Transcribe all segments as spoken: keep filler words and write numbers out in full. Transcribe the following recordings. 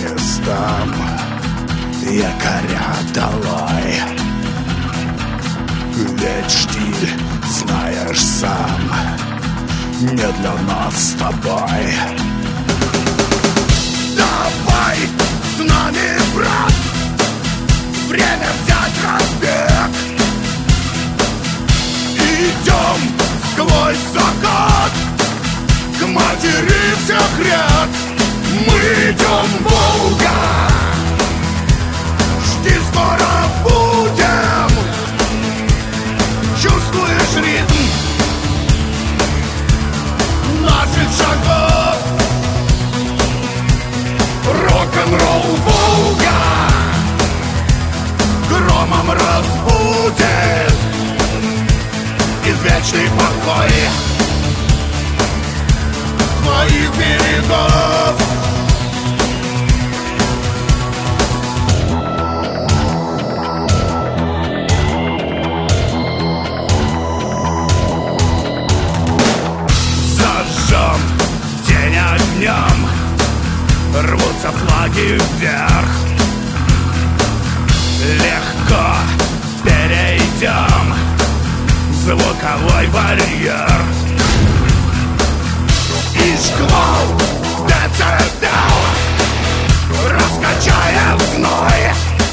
местам якоря долой. Ведь штиль, знаешь сам, не для нас с тобой. Давай с нами, брат, время взять разбег. Идем сквозь закат к матери всех рек. Мы идем, Волга, жди, скоро будем. Чувствуешь ритм наших шагов? Рок-н-ролл, Волга, громом разбудит извечный покой твоих берегов. Зажжем день огнем, рвутся флаги вверх. Легко перейдем звуковой барьер. И шквал децибел раскачаем зной.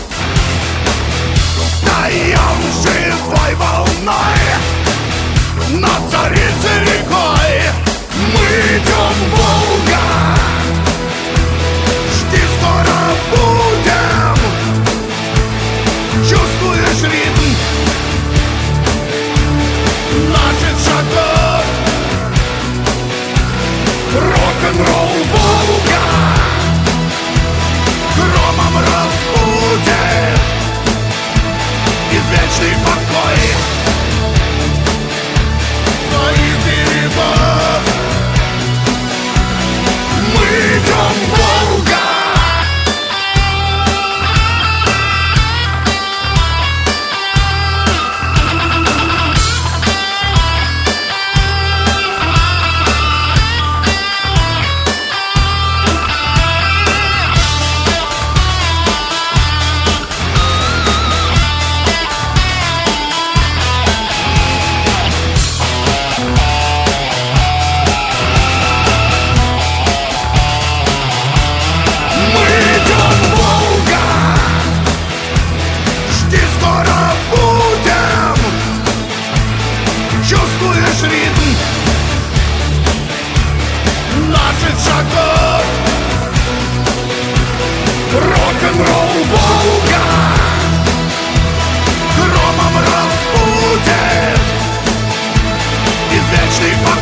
Встаем живой волной над царицей рекой. Мы идем, Волга, жди, скоро будем. Чувствуешь ритм наших шагов? Рок-н-ролл, Волга, громом разбудит извечный покой твоих берегов. Мы идем, Волга. Рок-н-ролл, Волга, громом разбудит извечный покой